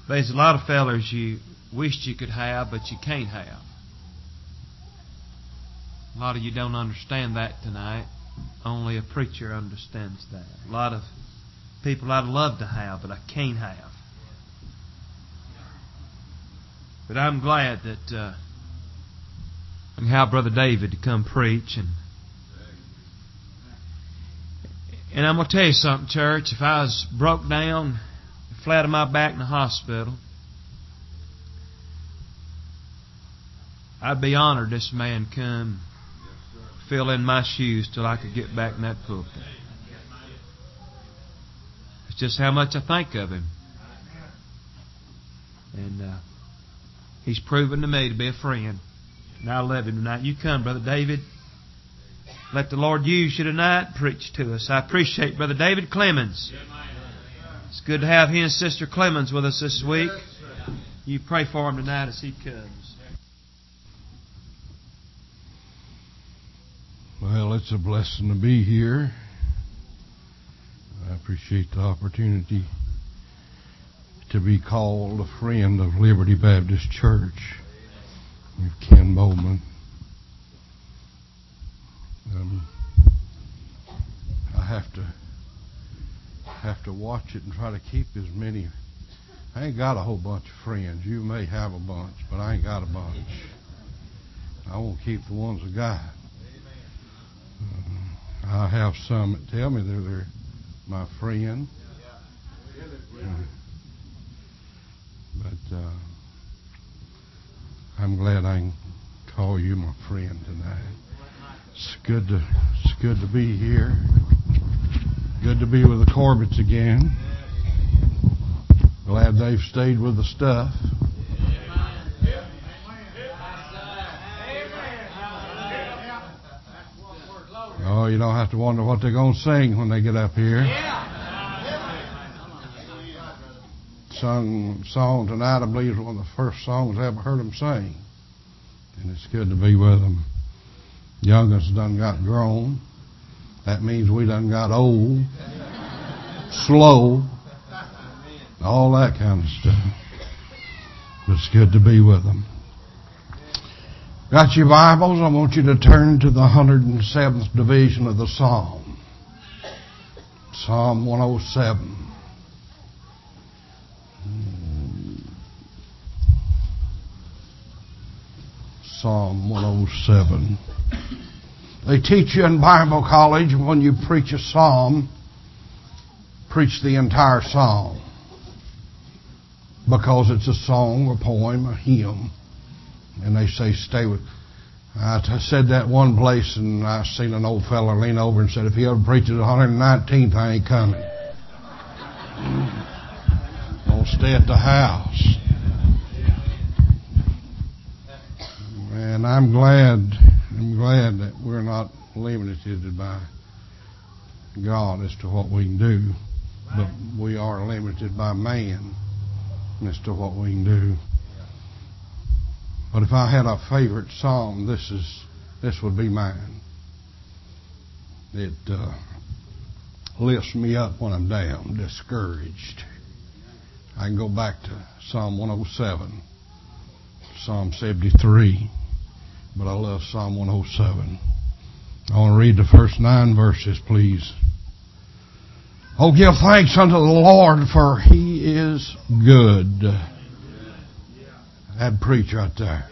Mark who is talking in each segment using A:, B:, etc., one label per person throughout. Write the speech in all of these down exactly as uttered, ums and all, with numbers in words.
A: There's a lot of fellers you wished you could have, but you can't have. A lot of you don't understand that tonight. Only a preacher understands that. A lot of people I'd love to have, but I can't have. But I'm glad that uh, I can have Brother David to come preach. And and I'm going to tell you something, church. If I was broke down, flat on my back in the hospital, I'd be honored this man come fill in my shoes till I could get back in that pulpit. It's just how much I think of him. And uh, he's proven to me to be a friend. And I love him tonight. You come, Brother David. Let the Lord use you tonight and preach to us. I appreciate Brother David Clemens. It's good to have he and Sister Clemens with us this week. You pray for him tonight as he comes.
B: Well, it's a blessing to be here. I appreciate the opportunity to be called a friend of Liberty Baptist Church. With Ken Bowman. Um, I have to have to watch it and try to keep as many. I ain't got a whole bunch of friends. You may have a bunch, but I ain't got a bunch. I won't keep the ones I got. Uh, I have some that tell me that they're my friend. Uh, but uh, I'm glad I can call you my friend tonight. It's good to it's good to be here. Good to be with the Corbetts again. Glad they've stayed with the stuff. Oh, you don't have to wonder what they're going to sing when they get up here. Sung song tonight, I believe, is one of the first songs I ever heard them sing. And it's good to be with them. Youngest done got grown. That means we done got old, slow, all that kind of stuff. But it's good to be with them. Got your Bibles? I want you to turn to the one hundred seventh division of the Psalm. Psalm one oh seven. Psalm one oh seven. They teach you in Bible college when you preach a psalm, preach the entire psalm. Because it's a song, a poem, a hymn. And they say, stay with... I t- said that one place, and I seen an old fella lean over and said, if he ever preaches the one hundred nineteenth, I ain't coming. Don't stay at the house. And I'm glad, I'm glad that we're not limited by God as to what we can do, but we are limited by man as to what we can do. But if I had a favorite psalm, this is this would be mine. It uh, lifts me up when I'm down, discouraged. I can go back to Psalm one oh seven, Psalm seventy-three, but I love Psalm one oh seven. I want to read the first nine verses, please. Oh, give thanks unto the Lord, for He is good. That'd preach right there.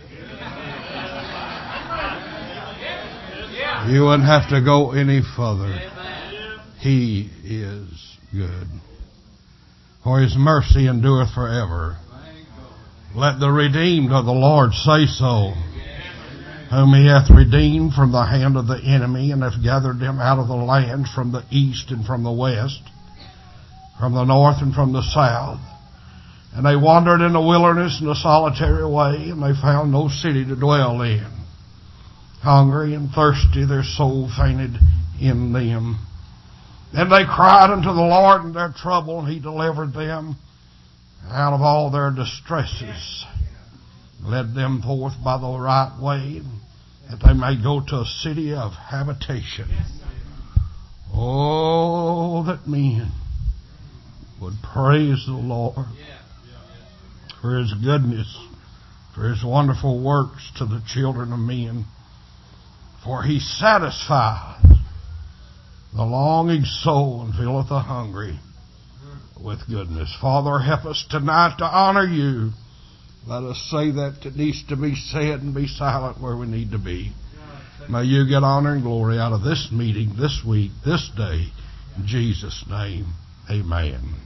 B: You wouldn't have to go any further. He is good. For His mercy endureth forever. Let the redeemed of the Lord say so, whom He hath redeemed from the hand of the enemy, and hath gathered them out of the land from the east and from the west, from the north and from the south. And they wandered in the wilderness in a solitary way, and they found no city to dwell in. Hungry and thirsty, their soul fainted in them. Then they cried unto the Lord in their trouble, and He delivered them out of all their distresses. Led them forth by the right way, that they may go to a city of habitation. Oh, that men would praise the Lord. for His goodness, for His wonderful works to the children of men. For He satisfies the longing soul and filleth the hungry with goodness. Father, help us tonight to honor You. Let us say that that needs to be said and be silent where we need to be. May You get honor and glory out of this meeting, this week, this day. In Jesus' name, amen.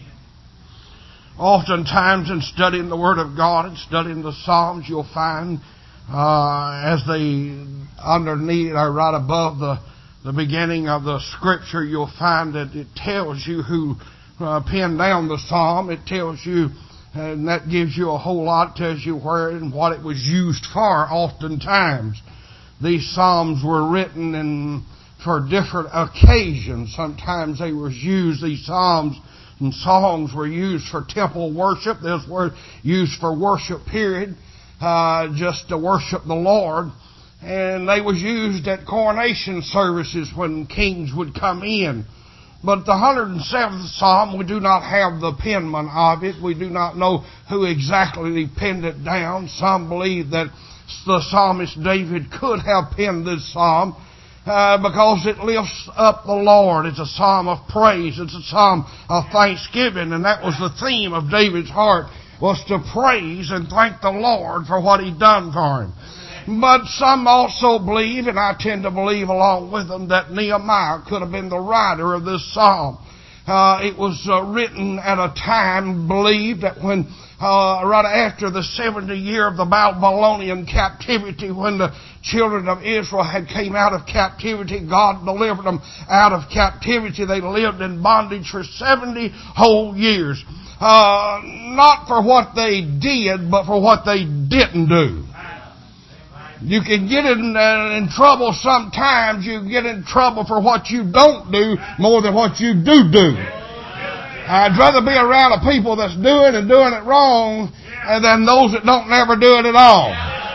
B: Oftentimes in studying the Word of God and studying the Psalms, you'll find uh, as they underneath or right above the, the beginning of the Scripture, you'll find that it tells you who uh, penned down the Psalm. It tells you, and that gives you a whole lot, tells you where and what it was used for oftentimes. These Psalms were written in, for different occasions. Sometimes they were used, these Psalms and songs were used for temple worship. Those were used for worship period, uh, just to worship the Lord. And they was used at coronation services when kings would come in. But the one hundred seventh Psalm, we do not have the penman of it. We do not know who exactly penned it down. Some believe that the psalmist David could have penned this psalm uh, because it lifts up the Lord. It's a psalm of praise. It's a psalm of thanksgiving. And that was the theme of David's heart, was to praise and thank the Lord for what He done for him. But some also believe, and I tend to believe along with them, that Nehemiah could have been the writer of this psalm. Uh, it was uh, written at a time, believed, that when uh, right after the seventy year of the Babylonian captivity, when the children of Israel had came out of captivity, God delivered them out of captivity. They lived in bondage for seventy whole years. Uh, not for what they did, but for what they didn't do. You can get in, uh, in trouble sometimes. You get in trouble for what you don't do more than what you do do. I'd rather be around a people that's doing and doing it wrong than those that don't never do it at all.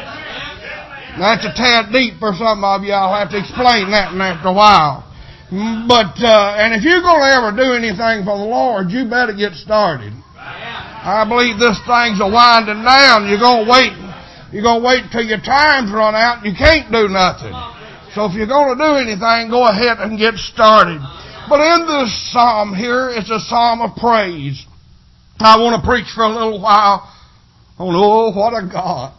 B: That's a tad deep for some of you. I'll have to explain that after a while. But, uh, and if you're going to ever do anything for the Lord, you better get started. I believe this thing's a winding down. You're going to wait You're going to wait until your time's run out and you can't do nothing. So if you're going to do anything, go ahead and get started. But in this psalm here, it's a psalm of praise. I want to preach for a little while on, oh, what a God.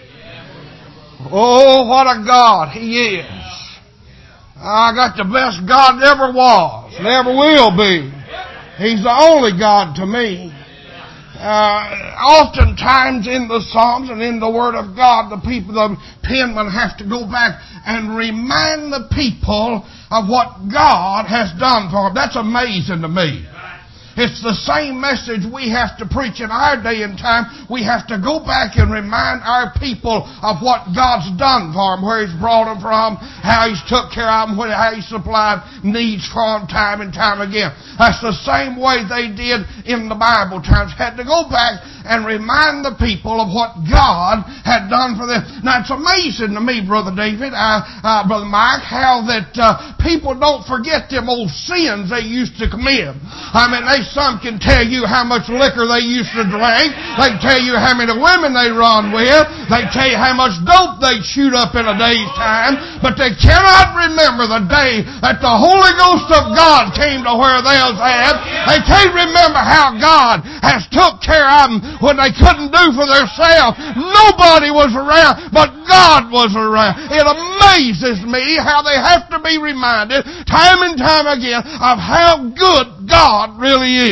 B: Oh, what a God He is. I got the best God ever was, never will be. He's the only God to me. Uh, oftentimes in the Psalms and in the Word of God, the people, the penmen have to go back and remind the people of what God has done for them. That's amazing to me. It's the same message we have to preach in our day and time. We have to go back and remind our people of what God's done for them, where He's brought them from, how He's took care of them, how He supplied needs for them time and time again. That's the same way they did in the Bible times. Had to go back and remind the people of what God had done for them. Now, it's amazing to me, Brother David, uh, uh, Brother Mike, how that uh, people don't forget them old sins they used to commit. I mean, they some can tell you how much liquor they used to drink. They can tell you how many women they run with. They tell you how much dope they shoot up in a day's time. But they cannot remember the day that the Holy Ghost of God came to where they was at. They can't remember how God has took care of them when they couldn't do for themselves. Nobody was around, but God was around. It amazes me how they have to be reminded time and time again of how good God really is.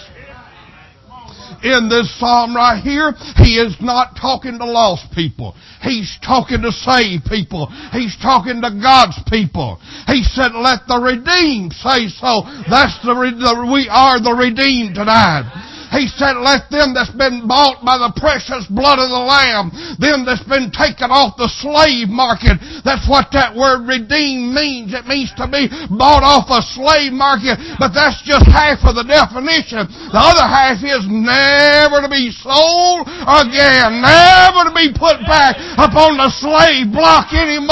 B: In this psalm right here, he is not talking to lost people. He's talking to saved people. He's talking to God's people. He said, let the redeemed say so. That's the, the we are the redeemed tonight. He said, let them that's been bought by the precious blood of the Lamb, them that's been taken off the slave market. That's what that word redeemed means. It means to be bought off a slave market, but that's just half of the definition. The other half is never to be sold again, never to be put back upon the slave block anymore.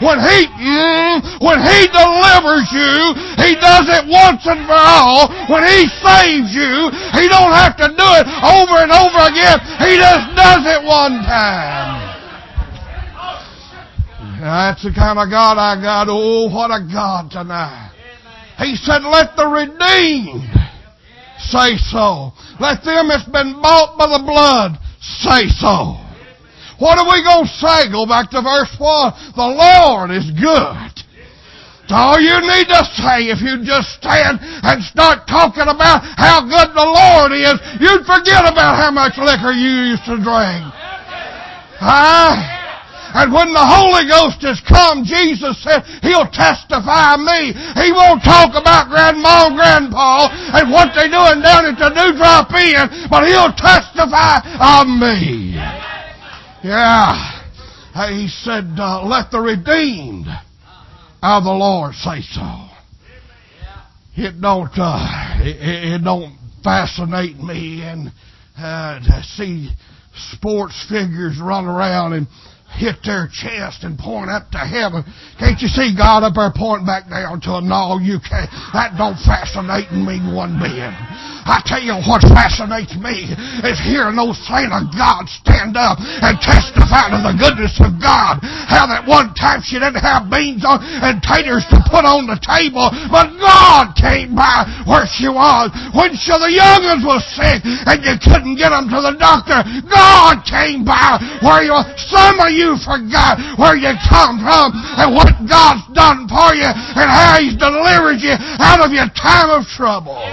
B: When He, mm, when He delivers you, He does it once and for all. When He saves you, He don't have to do it over and over again. He just does it one time. That's the kind of God I got. Oh, what a God tonight. He said, let the redeemed say so. Let them that's been bought by the blood say so. What are we going to say? Go back to verse one. The Lord is good. That's all you need to say. If you just stand and start talking about how good the Lord is, you'd forget about how much liquor you used to drink. Huh? And when the Holy Ghost has come, Jesus said, He'll testify of me. He won't talk about Grandma and Grandpa and what they're doing down at the New Drop Inn, but He'll testify of me. Yeah. He said, uh, let the redeemed of the Lord say so. It don't, uh, it, it don't fascinate me and uh, to see sports figures run around and hit their chest and point up to heaven. Can't you see God up there pointing back down to them? No, you can't. That don't fascinate me one bit. I tell you what fascinates me is hearing those saints of God stand up and testify to the goodness of God. How that one time she didn't have beans on and taters to put on the table, but God came by where she was. When she, the young'uns was sick and you couldn't get them to the doctor, God came by where you were. Some of you forgot where you come from and what God's done for you and how He's delivered you out of your time of trouble.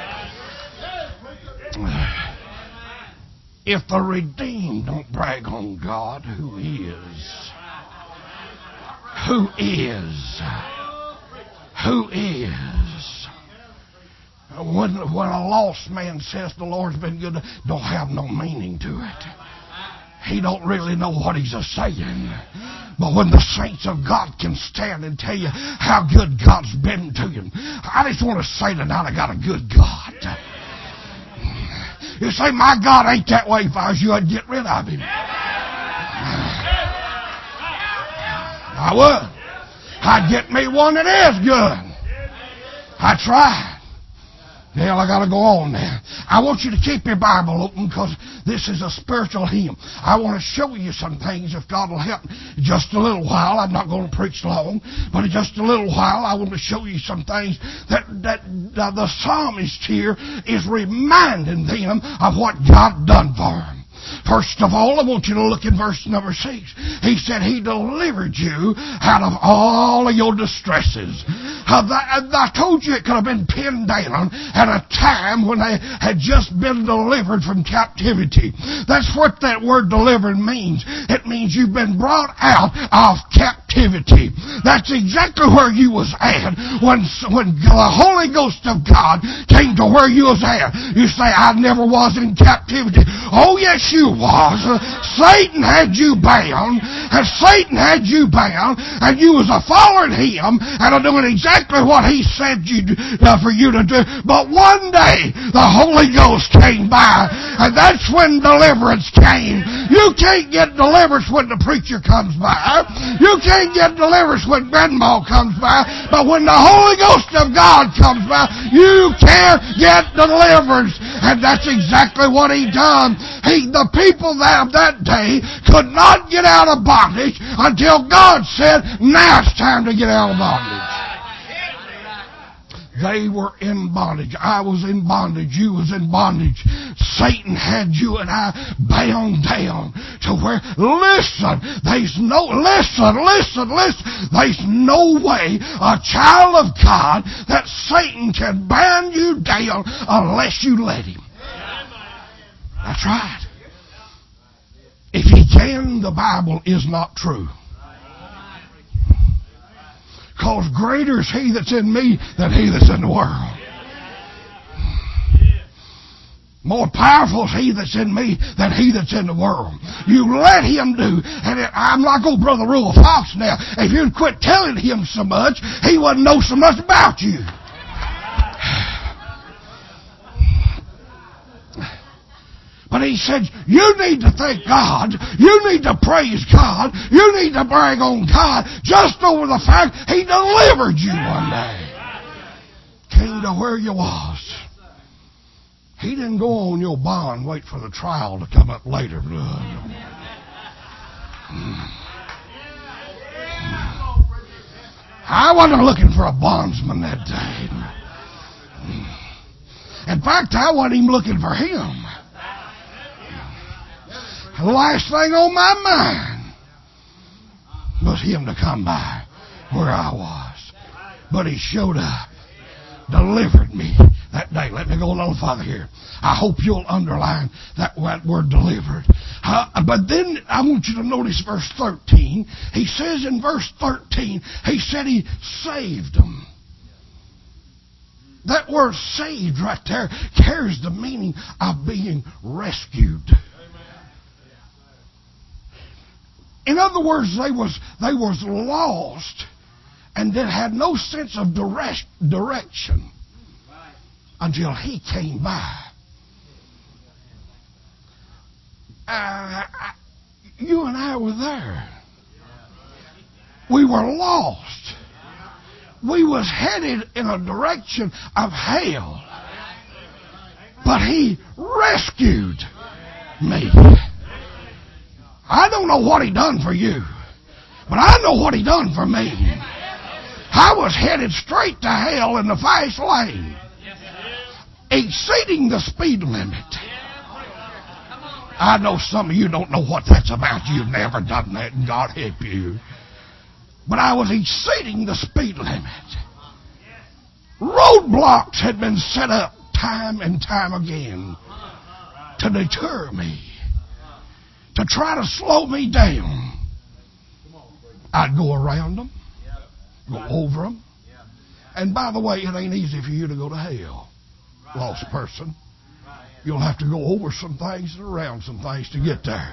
B: If the redeemed don't brag on God, who is? Who is? Who is? When, when a lost man says the Lord's been good, don't have no meaning to it. He don't really know what he's a saying. But when the saints of God can stand and tell you how good God's been to you, I just want to say tonight, I got a good God. You say, my God ain't that way. If I was you, I'd get rid of Him. I would. I'd get me one that is good. I tried. Hell, I got to go on now. I want you to keep your Bible open because this is a spiritual hymn. I want to show you some things if God will help me. Just a little while. I'm not going to preach long, but in just a little while I want to show you some things that, that uh, the psalmist here is reminding them of what God done for them. First of all, I want you to look in verse number six. He said He delivered you out of all of your distresses. Uh, that, I told you it could have been pinned down at a time when they had just been delivered from captivity. That's what that word delivered means. It means you've been brought out of captivity. That's exactly where you was at when, when the Holy Ghost of God came to where you was at. You say, I never was in captivity. Oh, yes, you was. Satan had you bound, and Satan had you bound, and you was a following him and a doing exactly what he said you uh, for you to do. But one day the Holy Ghost came by, and that's when deliverance came. You can't get deliverance when the preacher comes by. You can't get deliverance when grandma comes by. But when the Holy Ghost of God comes by, you can get deliverance. And that's exactly what He done. He, the people of that day could not get out of bondage until God said, now it's time to get out of bondage. They were in bondage. I was in bondage. You was in bondage. Satan had you and I bound down to where, listen, there's no, listen, listen, listen, there's no way a child of God that Satan can bind you down unless you let him. That's right. If he can, the Bible is not true. Because greater is He that's in me than he that's in the world. More powerful is He that's in me than he that's in the world. You let him do. And it, I'm like old Brother Rule Fox now. If you'd quit telling him so much, he wouldn't know so much about you. But But he said, you need to thank God. You need to praise God. You need to brag on God just over the fact He delivered you one day. Came to where you was. He didn't go on your bond, wait for the trial to come up later. I wasn't looking for a bondsman that day. In fact, I wasn't even looking for him. The last thing on my mind was him to come by where I was. But he showed up, delivered me that day. Let me go a little farther here. I hope you'll underline that word delivered. Uh, but then I want you to notice verse thirteen. He says in verse thirteen, he said he saved them. That word saved right there carries the meaning of being rescued. In other words, they was they was lost and then had no sense of direct, direction until He came by. Uh, you and I were there. We were lost. We was headed in a direction of hell. But He rescued me. I don't know what He done for you, but I know what He done for me. I was headed straight to hell in the fast lane, exceeding the speed limit. I know some of you don't know what that's about. You've never done that, and God help you. But I was exceeding the speed limit. Roadblocks had been set up time and time again to deter me, to try to slow me down. I'd go around them, go over them. And by the way, it ain't easy for you to go to hell, lost person. You'll have to go over some things and around some things to get there.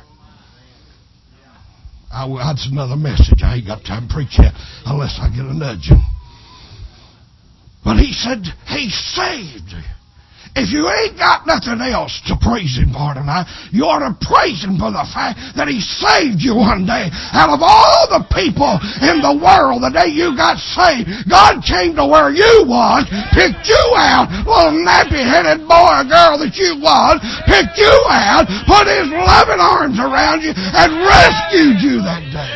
B: I, that's another message. I ain't got time to preach yet unless I get a nudging. But He said He saved. If you ain't got nothing else to praise Him for tonight, you ought to praise Him for the fact that He saved you one day. Out of all the people in the world, the day you got saved, God came to where you was, picked you out, little nappy-headed boy or girl that you was, picked you out, put His loving arms around you, and rescued you that day.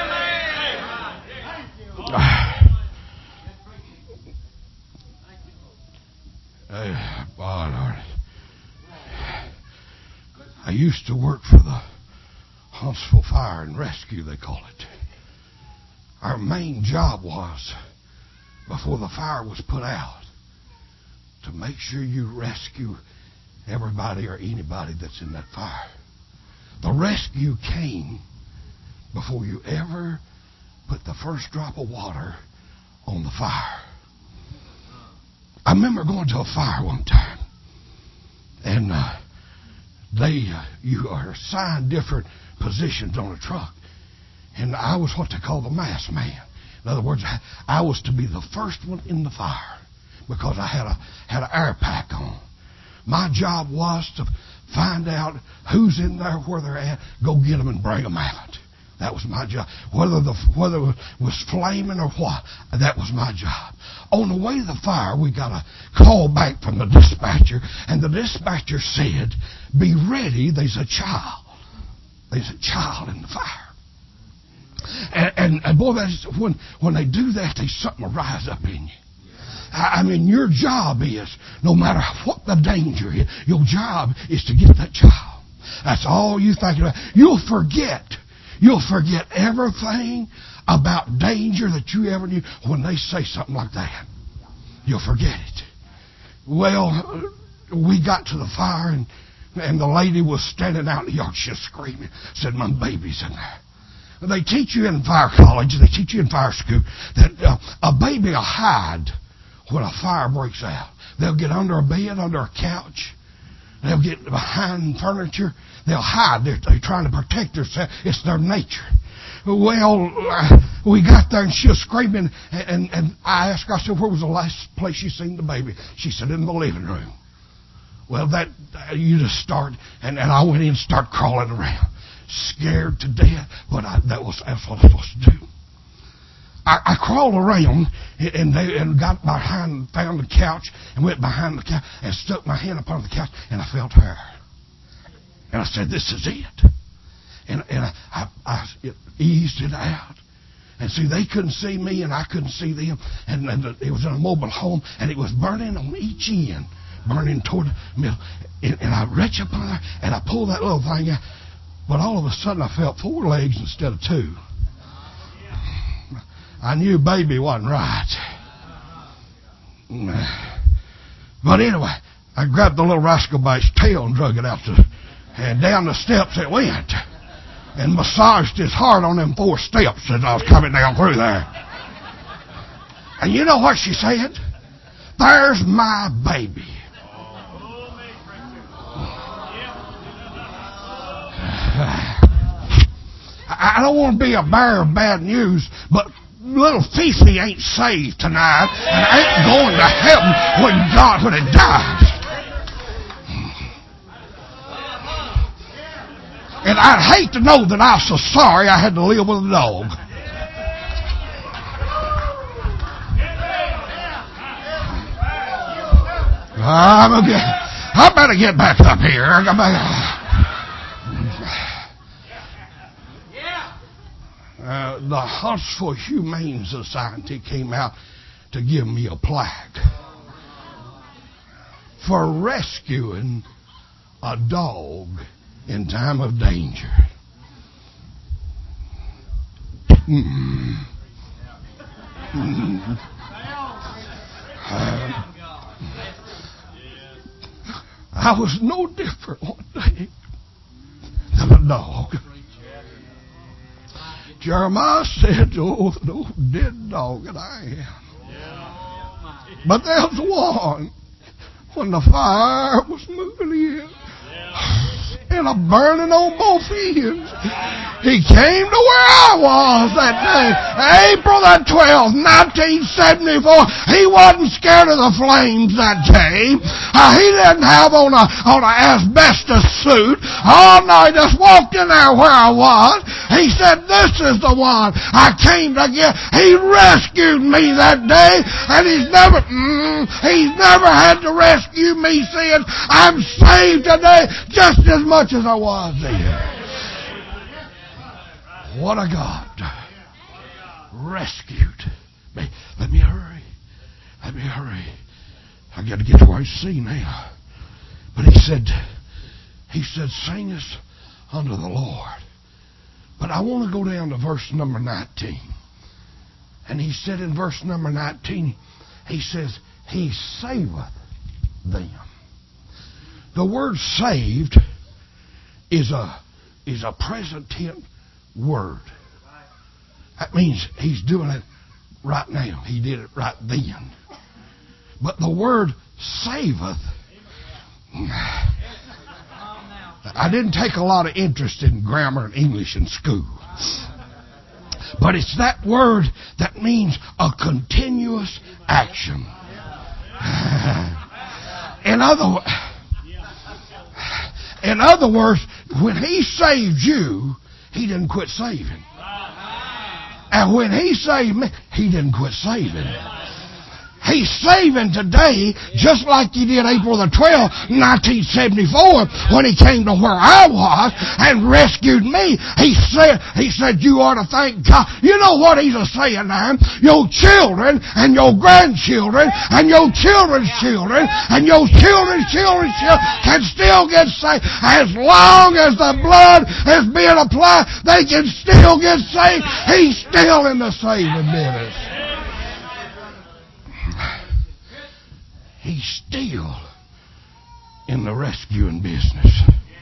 B: Uh, oh, Lord. I used to work for the Huntsville Fire and Rescue, they call it. Our main job was, before the fire was put out, to make sure you rescue everybody or anybody that's in that fire. The rescue came before you ever put the first drop of water on the fire. I remember going to a fire one time, and uh, they uh, you are assigned different positions on a truck, and I was what they call the mass man. In other words, I was to be the first one in the fire because I had a had an air pack on. My job was to find out who's in there, where they're at, go get them and bring them out. That was my job. Whether the whether it was flaming or what, that was my job. On the way to the fire, we got a call back from the dispatcher, and the dispatcher said, "Be ready. There's a child. There's a child in the fire." And, and, and boy, that's, when when they do that, there's something will rise up in you. I, I mean, your job is, no matter what the danger is, your job is to get that child. That's all you think about. You'll forget. You'll forget everything about danger that you ever knew when they say something like that. You'll forget it. Well, we got to the fire, and, and the lady was standing out in the yard. She was screaming. Said, "My baby's in there." They teach you in fire college, they teach you in fire school, that uh, a baby will hide when a fire breaks out. They'll get under a bed, under a couch. They'll get behind furniture. They'll hide. They're, they're trying to protect themselves. It's their nature. Well, uh, we got there and she was screaming, and, and, and I asked her, I said, "Where was the last place you seen the baby?" She said, "In the living room." Well, that uh, you just start, and, and I went in and started crawling around, scared to death, but I, that was that's what I was supposed to do. I, I crawled around and they and got behind, found the couch, and went behind the couch and stuck my hand upon the couch, and I felt her. And I said, "This is it." And and I, I, I it eased it out. And see, they couldn't see me, and I couldn't see them. And, and it was in a mobile home, and it was burning on each end, burning toward the middle. And, and I reached up on there, and I pulled that little thing out. But all of a sudden, I felt four legs instead of two. I knew baby wasn't right. But anyway, I grabbed the little rascal by its tail and drug it out the, and down the steps it went. And massaged his heart on them four steps as I was coming down through there. And you know what she said? "There's my baby." I don't want to be a bearer of bad news, but little Fifi ain't saved tonight and ain't going to heaven when God, when it dies. And I'd hate to know that I was so sorry I had to live with a dog. I'm a, I better get back up here. I got back. Uh, the Huntsville Humane Society came out to give me a plaque for rescuing a dog in time of danger. Mm. Mm. Uh, I was no different one day than a dog. Jeremiah said, "Oh, the old dead dog that I am." But there's one when the fire was moving in. And a burning on both ends. He came to where I was that day, April the twelfth, nineteen seventy-four. He wasn't scared of the flames that day. Uh, he didn't have on a on a asbestos suit. Oh no, he just walked in there where I was. He said, "This is the one I came to get." He rescued me that day, and he's never mm, he's never had to rescue me since. I'm saved today just as much as I was then. What a God. Rescued me. Let me hurry. Let me hurry. I got to get to where I see now. But he said, he said, "Sing us unto the Lord." But I want to go down to verse number nineteen. And he said in verse number nineteen, he says, "He saveth them." The word saved is a is a present tense word. That means he's doing it right now. He did it right then. But the word saveth, I didn't take a lot of interest in grammar and English in school. But it's that word that means a continuous action. In other In other words, when he saved you, he didn't quit saving. And when he saved me, he didn't quit saving. He's saving today just like he did April the twelfth, nineteen seventy-four, when he came to where I was and rescued me. He said, he said, "You ought to thank God." You know what he's saying now? Your children and your grandchildren and your children's children and your children's children's children can still get saved. As long as the blood is being applied, they can still get saved. He's still in the saving business. He's still in the rescuing business.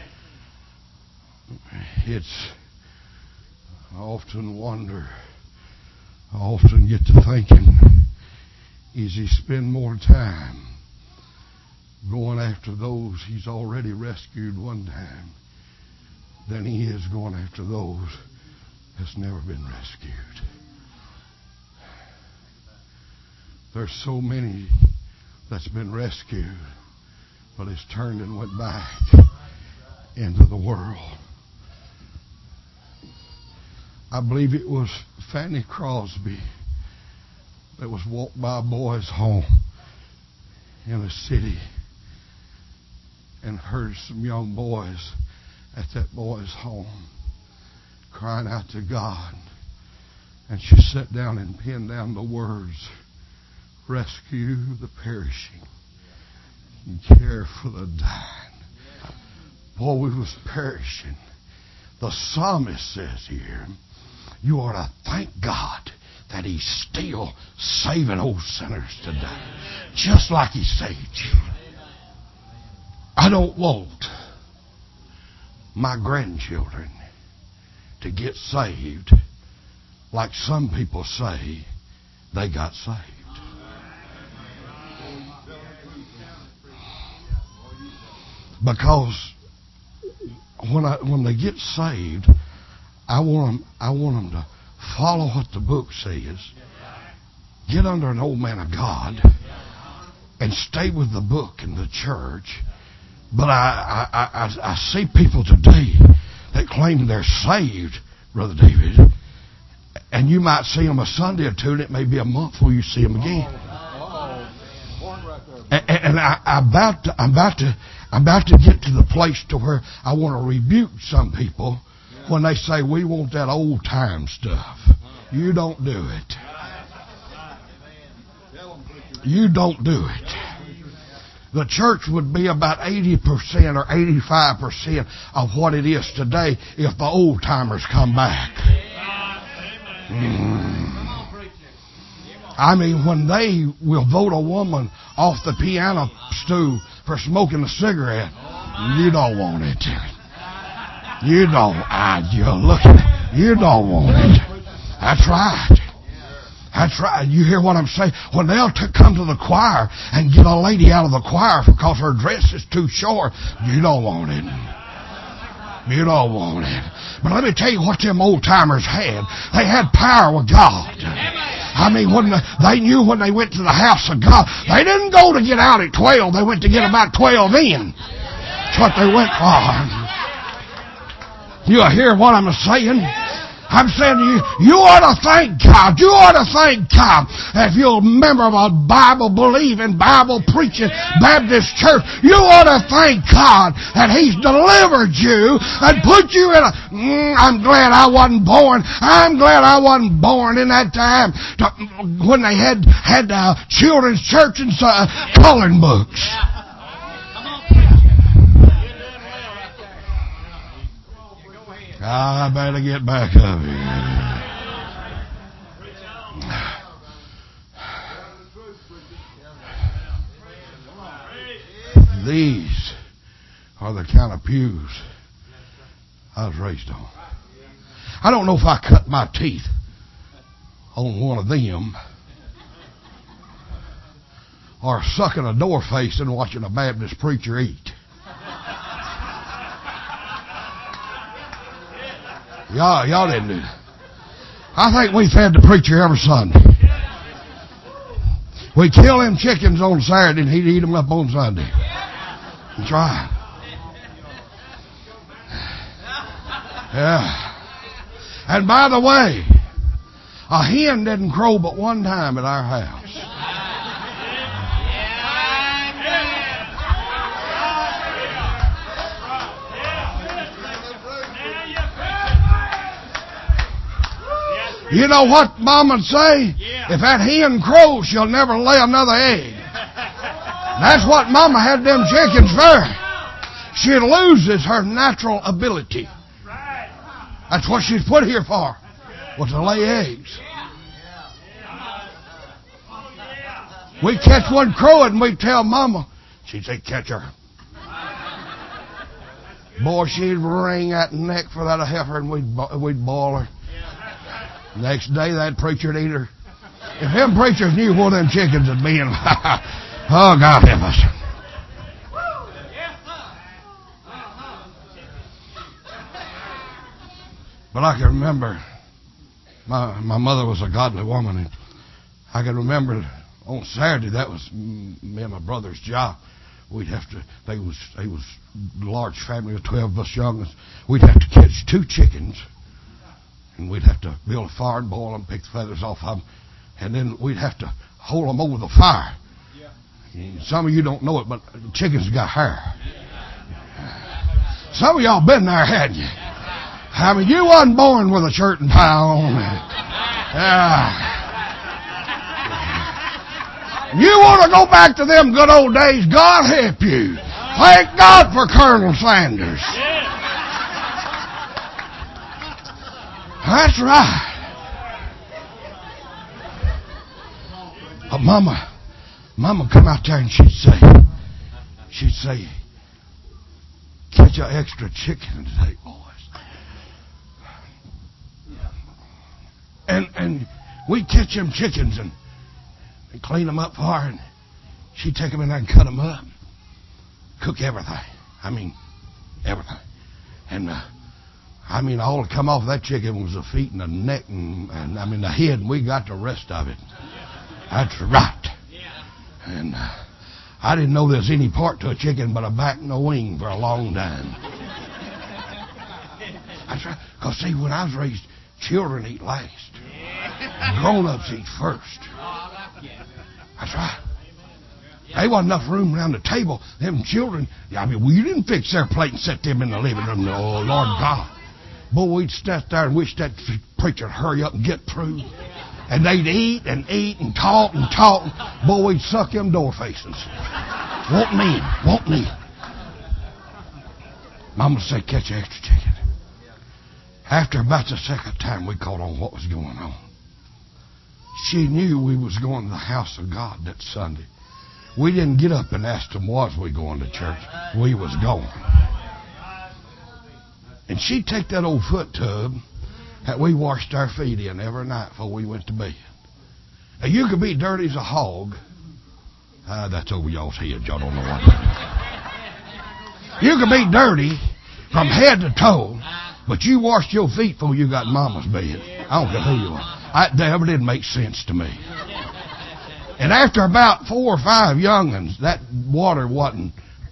B: It's, I often wonder, I often get to thinking, is he spend more time going after those he's already rescued one time than he is going after those that's never been rescued? There's so many that's been rescued but has turned and went back into the world. I believe it was Fanny Crosby that was walked by a boy's home in a city and heard some young boys at that boy's home crying out to God. And she sat down and penned down the words, rescue the perishing and care for the dying. Boy, we was perishing. The psalmist says here, you ought to thank God that He's still saving old sinners today, just like He saved you. I don't want my grandchildren to get saved like some people say they got saved. Because when I when they get saved, I want them, I want them to follow what the book says, get under an old man of God, and stay with the book and the church. But I, I, I, I see people today that claim they're saved, Brother David, and you might see them a Sunday or two, and it may be a month before you see them again. And, and I, I'm about to, I'm about to, I'm about to get to the place to where I want to rebuke some people when they say we want that old time stuff. You don't do it. You don't do it. The church would be about eighty percent or eighty-five percent of what it is today if the old timers come back. Mm. I mean, when they will vote a woman off the piano stool for smoking a cigarette, you don't want it. You don't. Ah, you're looking. You don't want it. That's right. That's right. You hear what I'm saying? When they'll t- come to the choir and get a lady out of the choir because her dress is too short, you don't want it. You don't want it. But let me tell you what them old timers had. They had power with God. I mean, when the, they knew when they went to the house of God, they didn't go to get out at twelve. They went to get about twelve in. That's what they went for. You hear what I'm saying? I'm saying to you, you ought to thank God. You ought to thank God. If you're a member of a Bible-believing, Bible-preaching Baptist church, you ought to thank God that He's delivered you and put you in a... Mm, I'm glad I wasn't born. I'm glad I wasn't born in that time to, when they had, had uh, children's church and uh, coloring books. I better get back up here. These are the kind of pews I was raised on. I don't know if I cut my teeth on one of them or sucking a door face and watching a Baptist preacher eat. Y'all, y'all didn't do that. I think we fed the preacher every Sunday. We kill them chickens on Saturday and he'd eat them up on Sunday. That's right. Yeah. And by the way, a hen didn't crow but one time at our house. You know what Mama'd say? Yeah. If that hen crows, she'll never lay another egg. That's what Mama had them chickens for. She loses her natural ability. That's what she's put here for, was to lay eggs. We catch one crowing and we tell Mama. She'd say, catch her. Boy, she'd wring that neck for that heifer and we'd, we'd boil her. Next day, that preacher'd eat her. If them preachers knew what them chickens had been, oh, God help us. But I can remember, my my mother was a godly woman, and I can remember on Saturday, that was me and my brother's job. we'd have to, they was, they was a large family of twelve of us youngins. We'd have to catch two chickens, and we'd have to build a fire and boil them, pick the feathers off of them, and then we'd have to hold them over the fire. Yeah. Some of you don't know it, but the chickens got hair. Some of y'all been there, hadn't you? I mean, you wasn't born with a shirt and tie on. Yeah. You want to go back to them good old days, God help you. Thank God for Colonel Sanders. That's right. But Mama, Mama come out there and she'd say, she'd say, catch an extra chicken today, boys. And and we'd catch them chickens and, and clean them up for her, and she'd take them in there and cut them up, cook everything. I mean, everything. And uh, I mean, all that come off of that chicken was the feet and the neck and, and I mean the head, and we got the rest of it. That's right. And uh, I didn't know there was any part to a chicken but a back and a wing for a long time. That's right. Because see, when I was raised, children eat last. Grown-ups eat first. That's right. There wasn't enough room around the table. Them children, I mean, well, you didn't fix their plate and set them in the living room. Oh, Lord God. Boy, we'd stand there and wish that preacher'd hurry up and get through. And they'd eat and eat and talk and talk. Boy, we'd suck them door faces. Won't me, won't me. Mama said, catch an extra chicken. After about the second time we caught on what was going on, she knew we was going to the house of God that Sunday. We didn't get up and ask them, was we going to church? We was going. And she'd take that old foot tub that we washed our feet in every night before we went to bed. Now, you could be dirty as a hog. Uh, that's over y'all's head. Y'all don't know what that is. You could be dirty from head to toe, but you washed your feet before you got in Mama's bed. I don't care who you are. That never did make sense to me. And after about four or five young'uns, that water wasn't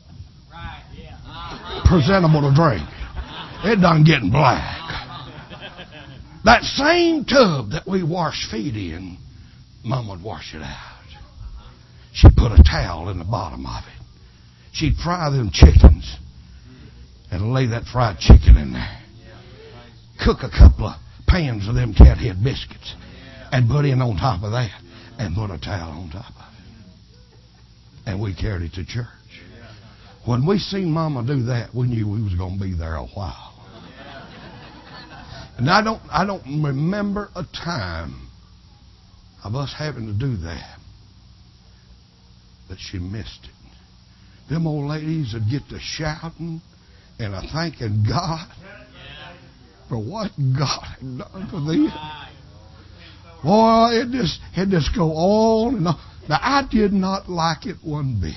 B: presentable to drink. It done getting black. That same tub that we wash feet in, Mama would wash it out. She'd put a towel in the bottom of it. She'd fry them chickens and lay that fried chicken in there. Cook a couple of pans of them cathead biscuits and put in on top of that and put a towel on top of it. And we carried it to church. When we seen Mama do that, we knew we was going to be there a while. And I don't, I don't remember a time of us having to do that that she missed it. Them old ladies would get to shouting and a thanking God for what God had done for them. Boy, it just, it just go on and on. Now, I did not like it one bit.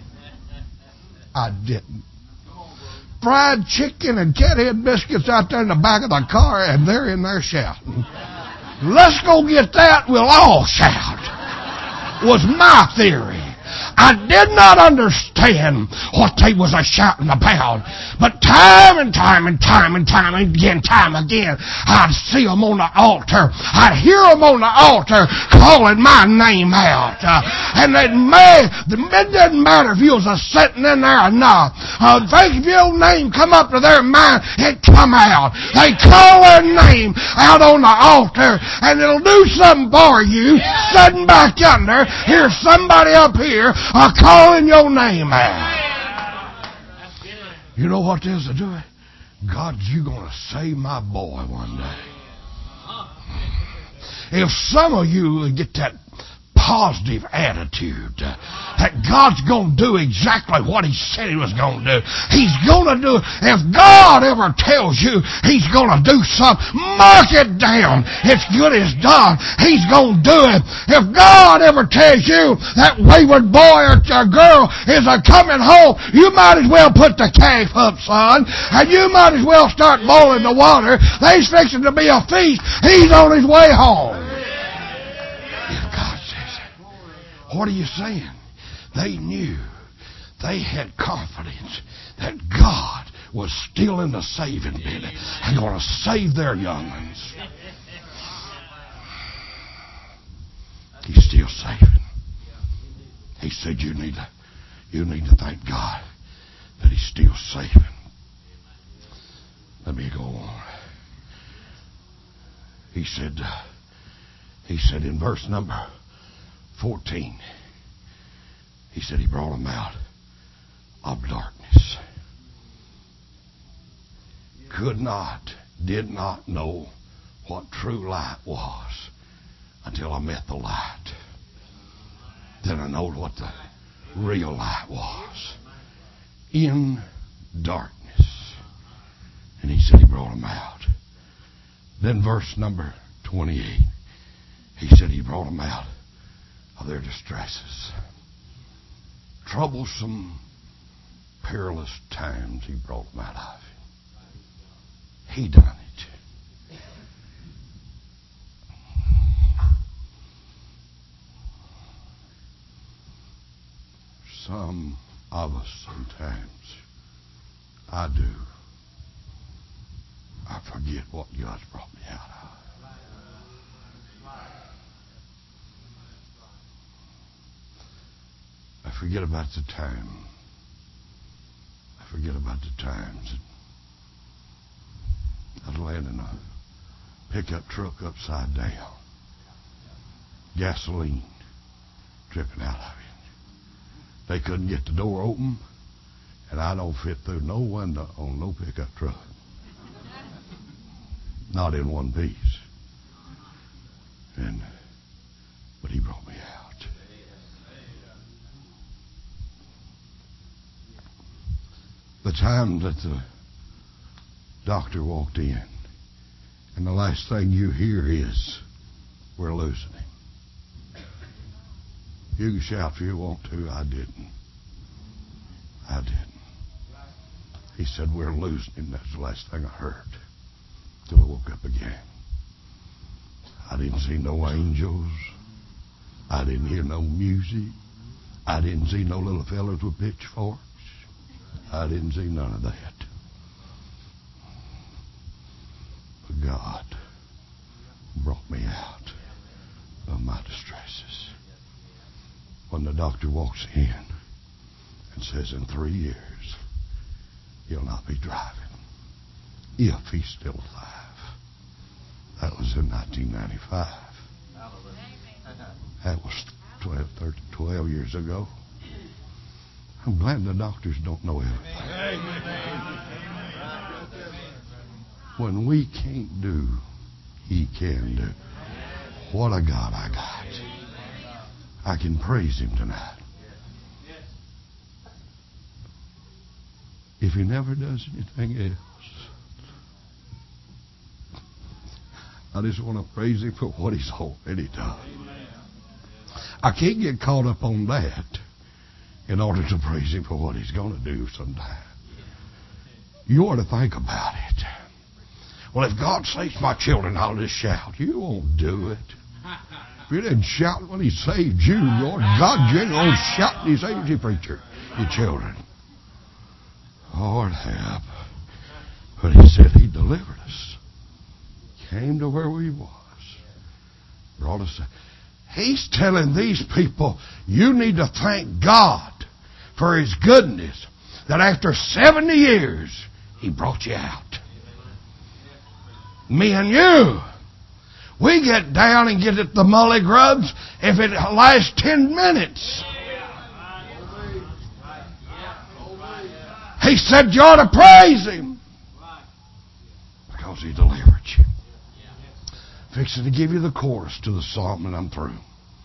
B: I didn't. Fried chicken and cathead biscuits out there in the back of the car, and they're in there shouting. Let's go get that, we'll all shout, was my theory. I did not understand what they was a shouting about, but time and time and time and time and again, time again, I'd see them on the altar. I'd hear them on the altar calling my name out. Uh, and it, may, it didn't matter if you was a sitting in there or not. Uh, if your name come up to their mind, it come out. They call their name out on the altar, and it'll do something for you. Sitting back yonder, here's somebody up here are calling your name out. You know what this is doing? God, you going to save my boy one day. If some of you get that positive attitude uh, that God's going to do exactly what He said He was going to do. He's going to do it. If God ever tells you He's going to do something, mark it down. It's good as done. He's going to do it. If God ever tells you that wayward boy or girl is a coming home, you might as well put the calf up, son, and you might as well start boiling the water. There's fixing to be a feast. He's on his way home. If God says it, what are you saying? They knew they had confidence that God was still in the saving business and going to save their young ones. He's still saving. He said, you need to, you need to thank God that He's still saving. Let me go on. He said, uh, he said in verse number fourteen, He said He brought them out of darkness. Could not, did not know what true light was until I met the light. Then I know what the real light was. In darkness. And He said He brought them out. Then verse number twenty-eight. He said He brought them out of their distresses. Troublesome, perilous times He brought them out of. He done it. Some of us sometimes, I do, I forget what God's brought me out of. I forget about the time. I forget about the times that I'd land in a pickup truck upside down. Gasoline dripping out of it. They couldn't get the door open, and I don't fit through no window on no pickup truck. Not in one piece. And but He brought me out. The time that the doctor walked in, and the last thing you hear is, we're losing him. You can shout if you want to. I didn't. I didn't. He said, we're losing him. That's the last thing I heard. Till I woke up again. I didn't see no angels. I didn't hear no music. I didn't see no little fellas with pitchforks. I didn't see none of that. But God brought me out of my distresses. When the doctor walks in and says in three years he'll not be driving if he's still alive. That was in nineteen ninety-five. That was twelve, thirteen, twelve years ago. I'm glad the doctors don't know everything. When we can't do, He can do. What a God I got. I can praise Him tonight. If He never does anything else, I just want to praise Him for what He's already done. I can't get caught up on that in order to praise Him for what He's going to do sometime. You ought to think about it. Well, if God saves my children, I'll just shout. You won't do it. If you didn't shout when He saved you, Lord God, you ain't going to shout when He saves you, preacher, your children. Lord help. But He said He delivered us. Came to where we was. Brought us. He's telling these people, you need to thank God for His goodness, that after seventy years, He brought you out. Me and you, we get down and get at the mully grubs if it lasts ten minutes. He said you ought to praise Him because He delivered you. Fixing to give you the chorus to the psalm and I'm through.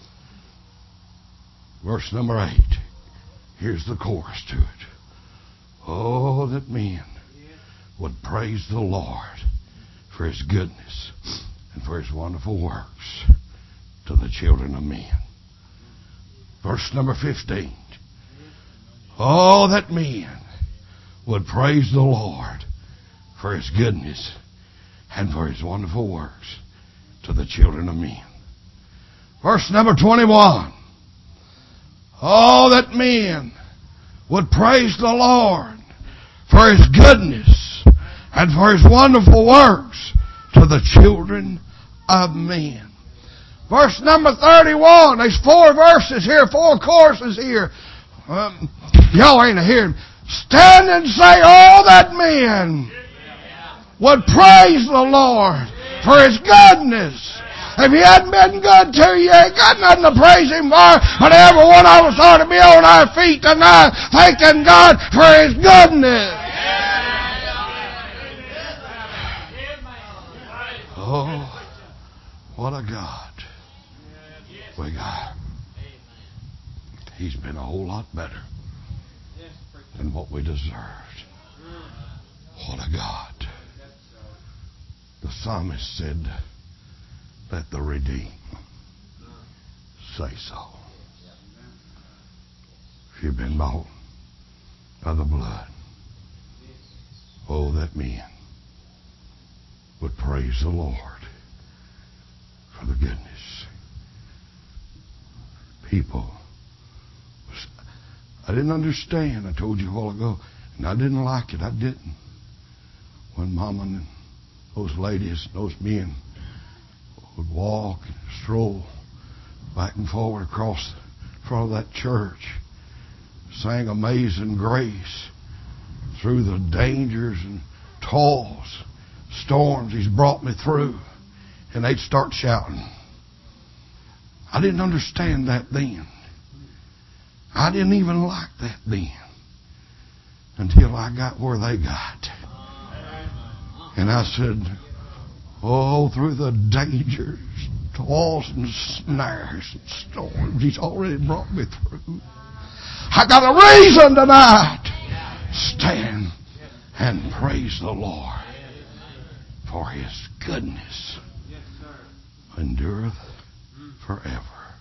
B: Verse number eight. Here's the chorus to it. Oh, that men would praise the Lord for His goodness and for His wonderful works to the children of men. Verse number fifteen. Oh, that men would praise the Lord for His goodness and for His wonderful works to the children of men. Verse number twenty-one. Oh, that men would praise the Lord for His goodness and for His wonderful works to the children of men. Verse number thirty-one. There's four verses here, four choruses here. Um, y'all ain't hearing. Stand and say, oh, that men would praise the Lord for His goodness. If He hadn't been good to you, you ain't got nothing to praise Him for. But every one of us ought to be on our feet tonight thanking God for His goodness. Oh, what a God we got. He's been a whole lot better than what we deserved. What a God. The psalmist said, let the redeemed say so. If you've been bought by the blood, oh, that men would praise the Lord for the goodness. People, I didn't understand. I told you a while ago, and I didn't like it. I didn't. When Mama and those ladies, those men would walk and stroll back and forward across the front of that church, sang Amazing Grace through the dangers and toils, storms He's brought me through, and they'd start shouting. I didn't understand that then. I didn't even like that then until I got where they got. And I said, oh, through the dangers, toils and snares and storms He's already brought me through, I got a reason tonight. Stand and praise the Lord for His goodness endureth forever.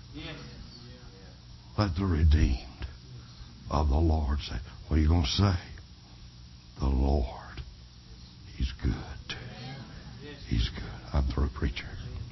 B: Let the redeemed of the Lord say. What are you going to say? The Lord, He's good. He's good. I'm through, preacher.